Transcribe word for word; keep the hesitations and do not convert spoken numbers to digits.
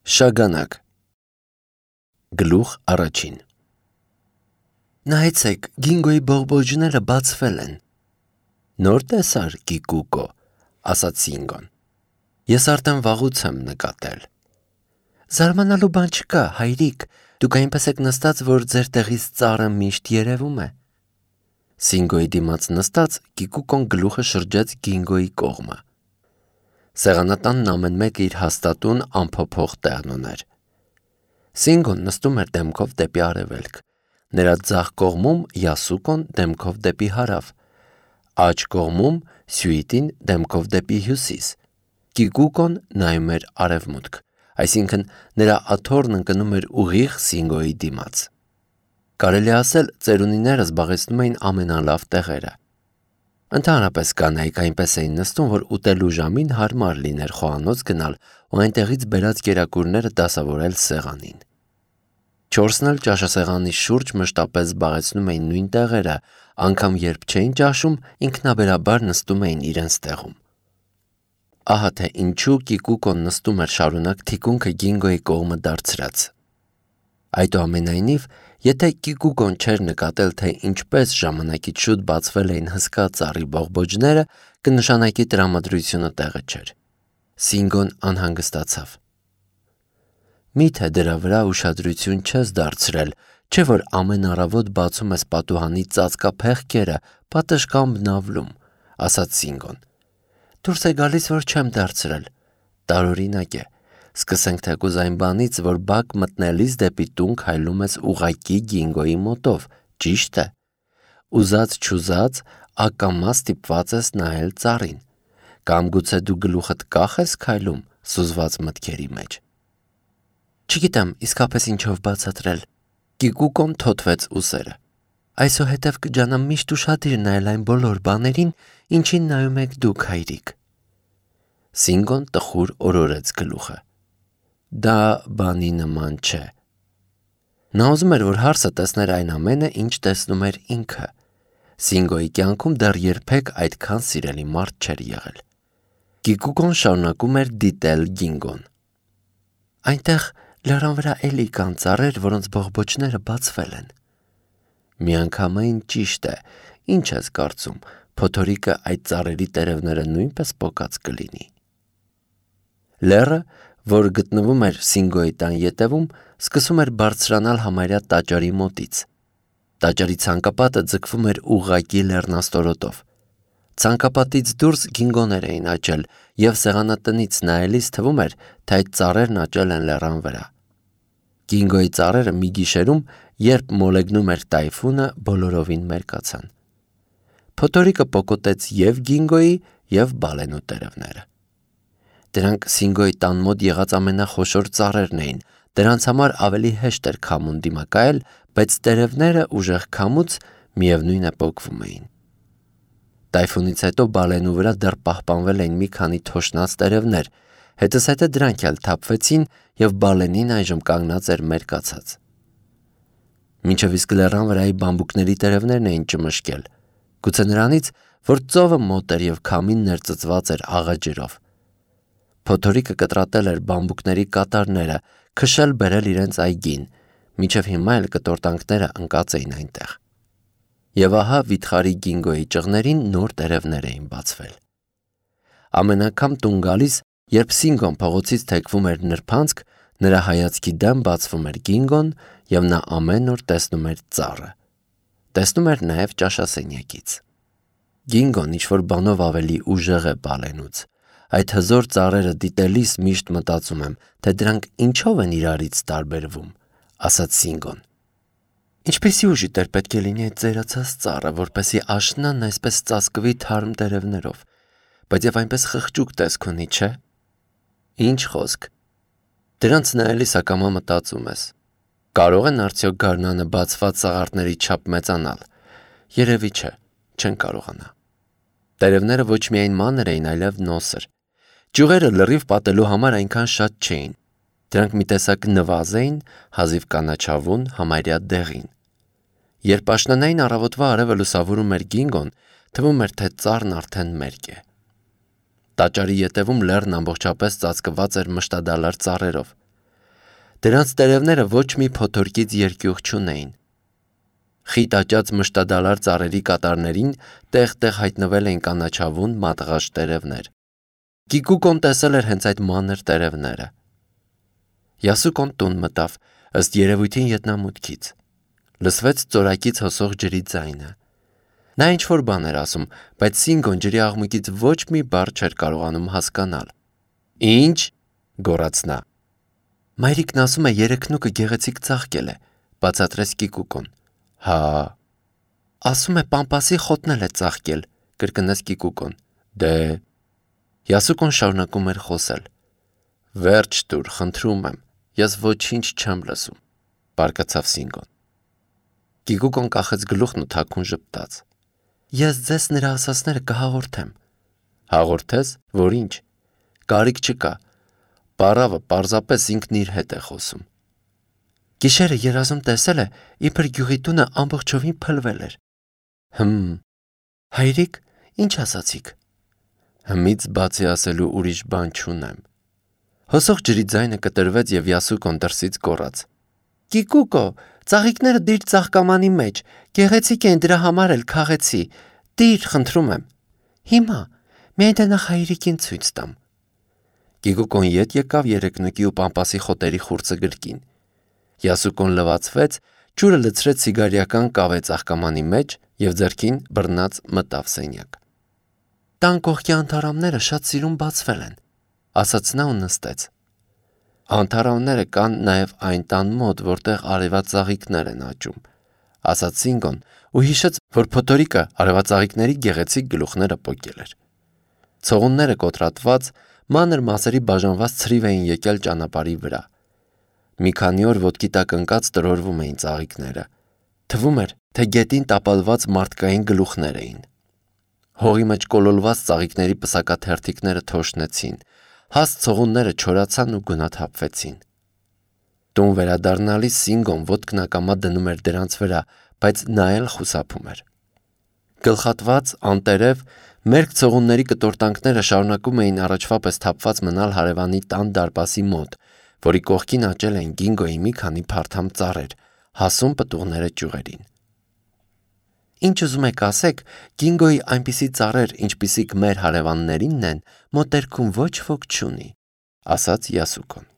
Շագանակ Գլուխ առաջին Նայեցեք, Գինգոյի բողբոջները բացվել են։ Նոր տեսար, Կիկուկո, ասաց Սինգոն։ Ես արդեն վաղուց եմ նկատել։ Զարմանալու բան չկա, հայրիկ, դուք այնպես եք նստած, որ ձեր տեղից ծառը միշտ երևում է։ Սինգոյի դիմաց նստած, Կիկուկոն գլուխը շրջեց Գինգոյի կողմը։ Սեղանատանն ամեն մեկը իր հաստատուն անփոփոխ տեղն ուներ։ Սինգոն նստում էր դեմքով դեպի արևելք, նրա ձախ կողմում Յասուկոն դեմքով դեպի հարավ, աջ կողմում Սյուիտին դեմքով դեպի հյուսիս, Կիկուկոն նայում էր արևմուտք, այսինքն նրա աթոռն ընկնում էր ուղիղ Սինգոյի դիմաց։ Կարելի է ասել, ծերունիները զբաղեցնում էին ամենալավ տեղերը։ Ընդհանրապես կանայք այնպես էին նստում, որ ուտելու ժամին հարմար լիներ խոհանոց գնալ ու այնտեղից բերած կերակուրները դասավորել սեղանին։ Չորսն էլ ճաշասեղանի շուրջ մշտապես զբաղեցնում էին նույն տեղերը, անգամ երբ չէին ճաշում, ինքնաբերաբար նստում էին իրենց տեղում։ Ահա թե ինչու Կիկուկոն նստում էր շարունակ թիկունքը Գինգոյի կողմը դարձրած։ Այդուամենայնիվ, եթե Կիկուկոն չէր նկատել, թե ինչպես ժամանակից շուտ բացվել էին հսկա ծառի բողբոջները, կնշանակի տրամադրությունը տեղը չէր։ Սինգոն անհանգստացավ։ Միթե դրա վրա ուշադրություն չես դարձրել, չէ՞ որ ամեն առավոտ բացում ես պատուհանի ծածկափեղկերը, պատշգամբ նավլում, ասաց Սինգոն։ Դուրս է գալիս, որ չեմ դարձրել։ Տարօրինակ է։ Սկսենք թեկուզ այն բանից, որ բակ մտնելիս դեպի տուն քայլում ես ուղղակի Գինգոյի մոտով, ճիշտ է։ Ուզած-չուզած ակամա ստիպված ես նայել ծառին, կամ գուցե դու գլուխդ կախ ես քայլում սուզված մտքերի մեջ։ Չգիտեմ իսկապես ինչով բացատրել։ Կիկուկոն թոթվեց ուսերը։ Այսուհետև կջանամ միշտ ուշադիր նայել այն բոլոր բաներին, ինչին նայում եք դուք, հայրիկ։ Սինգոն տխուր օրորեց գլուխը։ Դա բանի նման չէ։ Նա ուզում էր, որ հարսը տեսներ այն ամենը, ինչ տեսնում էր ինքը։ Սինգոյի կյանքում դեռ երբեք այդքան սիրելի մարդ չէր եղել։ Կիկուկոն շարունակում էր դիտել Գինգոն։ Այնտեղ լեռան վրա էլի կան ծառեր, որոնց բողբոջները բացվել են։ Միանգամայն ճիշտ է, ինչ ես կարծում, փոթորիկը այդ ծառերի տերևները նույնպես պոկած կլինի։ Լեռը, որ գտնվում էր Սինգոյի տան ետևում, սկսում էր բարձրանալ համարյա տաճարի մոտից։ Տաճարի ցանկապատը ձգվում էր ուղղակի լեռնաստորոտով։ Ցանկապատից դուրս գինգոներ էին աճել, և սեղանատնից նայելիս թվում էր, թե այդ ծառերն աճել են լեռան վրա։ Գինգոյի ծառերը մի գիշերում, երբ մոլեգնում էր տայֆունը, բոլորովին մերկացան։ Փոթորիկը պոկոտեց և Գինգոյի, և բալենու տերևները։ Դրանք Սինգոյի տան մոտ եղած ամենախոշոր ծառերն էին, դրանց համար ավելի հեշտ էր քամուն դիմակայել, բայց տերևները ուժեղ քամուց միևնույն է պոկվում էին։ Տայֆունից հետո բալենու վրա դեռ պահպանվել էին մի քանի թոշնած տերևներ, հետզհետե դրանք էլ թափվեցին, և բալենին այժմ կանգնած էր մերկացած։ Մինչև իսկ լեռան վրայի բամբուկների տերևներն էին ճմշկել, գուցե նրանից, որ ծովը մոտ էր և քամին ներծծված էր աղաջրով։ Փոթորիկը կտրատել էր բամբուկների կատարները, քշել բերել իրենց այգին, մինչև հիմա էլ կտորտանքները ընկած էին այնտեղ։ Եվ ահա վիթխարի Գինգոյի ճղներին նոր տերևներ էին բացվել։ Ամեն անգամ տուն գալիս, երբ Սինգոն փողոցից թեքվում էր նրբանցք, նրա հայացքի դեմ բացվում էր Գինգոն, և նա ամեն օր տեսնում էր ծառը։ Տեսնում էր նաև ճաշասենյակից։ Գինգոն ինչ-որ բանով ավելի ուժեղ է բալենուց։ Այդ հզոր ծառերը դիտելիս միշտ մտածում եմ, թե դրանք ինչով են իրարից տարբերվում, ասաց Սինգոն։ Ինչպեսի ուժի տեր պետք է լինի այդ ծերացած ծառը, որպեսզի աշնանն այսպես ծածկվի թարմ տերևներով, բայց և այնպես խղճուկ տեսք ունի, չէ՞։ Ինչ խոսք։ Դրանց նայելիս ակամա մտածում ես. կարող են արդյոք գարնանը բացված սաղարթների չափ մեծանալ։ Երևի չէ, չեն կարողանա։ Տերևները ոչ միայն մանր էին, այլև նոսր։ Ճյուղերը լրիվ պատելու համար այնքան շատ չէին։ Դրանք մի տեսակ նվազ էին, հազիվ կանաչավուն, համարյա դեղին։ Երբ աշնանային առավոտվա արևը լուսավորում էր Գինգոն, թվում էր, թե ծառն արդեն մերկ է։ Տաճարի ետևում լեռն ամբողջապես ծածկված էր մշտադալար ծառերով։ Դրանց տերևները ոչ մի փոթորկից երկյուղ չունեին։ Խիտ աճած մշտադալար ծառերի կատարներին տեղ-տեղ հայտնվել էին կանաչավուն մատղաշ տերևներ։ Կիկուկոն տեսել էր հենց այդ մանր տերևները։ Յասուկոն տուն մտավ, ըստ երևույթին ետնամուտքից։ Լսվեց ծորակից հոսող ջրի ձայնը։ Նա ինչ-որ բան էր ասում, բայց Սինգոն ջրի աղմուկից ոչ մի բառ չէր կարողանում հասկանալ։ Ինչ, գոռաց նա։ Մայրիկն ասում է երեքնուկը գեղեցիկ ծաղկել է, բացատրեց Կիկուկոն։ Հա, ասում է պամպասի խոտն էլ է ծաղկել, կրկնեց Կիկուկոն։ Դե, Յասուկոն շարունակում էր խոսել։ Վերջ տուր, խնդրում եմ, ես ոչինչ չեմ լսում, բարկացավ Սինգոն։ Կիկուկոն կախեց գլուխն ու թաքուն ժպտաց։ Ես ձեզ նրա ասածները կհաղորդեմ։ Հաղորդես, որ ինչ։ Կարիք չկա։ Պարավը պարզապես ինքն իր հետ է խոսում։ Գիշերը երազում տեսել է, իբր գյուղի տունը ամբողջովին փլվել էր։ Հմ, հայրիկ, ինչ ասացիք։ Հմից բացի ասելու ուրիշ բան չունեմ։ Հոսող ջրի ձայնը կտրվեց և Յասուկոն դրսից գոռաց. Կիկուկո, ծաղիկները դիր ծաղկամանի մեջ, գեղեցիկ են, դրա համար էլ քաղեցի, դիր, խնդրում եմ։ Հիմա, միայն թե նախ հայրիկին ցույց տամ։ Կիկուկոն ետ եկավ երեքնուկի ու պամպասի խոտերի խուրձը գրկին։ Յասուկոն լվացվեց, ջուրը լցրեց սիգարիական կավե ծաղկամանի մեջ և ձեռքին բռնած մտավ սենյակ։ Տան կողքի անթառամները շատ սիրուն բացվել են, ասաց նա ու նստեց։ Անթառամները կան նաև այն տան մոտ, որտեղ արևածաղիկներ են աճում, ասաց Սինգոն ու հիշեց, որ փոթորիկը արևածաղիկների գեղեցիկ գլուխները պոկել էր։ Ցողունները կոտրատված, մանր մասերի բաժանված ցրիվ էին եկել ճանապարհի վրա։ Մի քանի օր ոտքի տակ ընկած տրորվում էին ծաղիկները։ Թվում էր, թե գետին տապալված մարդկային գլուխներ էին։ Հողի մեջ կոլոլված ծաղիկների պսակաթերթիկները թոշնեցին, հաստ ցողունները չորացան ու գունաթափվեցին։ Տուն վերադառնալիս Սինգոն ոտքն ակամա դնում էր դրանց վրա, բայց նա էլ խուսափում էր։ Գլխատված, անտերև, մերկ ցողունների կտորտանքները շարունակում էին առաջվա պես թափված մնալ հարևանի տան դարպասի մոտ, որի կողքին աճել էին Գինգոյի մի քանի փարթամ ծառեր, հասուն պտուղները ճյուղերին։ Ինչ ուզում եք ասեք, Գինգոյի այնպիսի ծառեր, ինչպիսիք մեր հարևաններինն են, մոտերքում ոչ ոք չունի, ասաց Յասուկոն։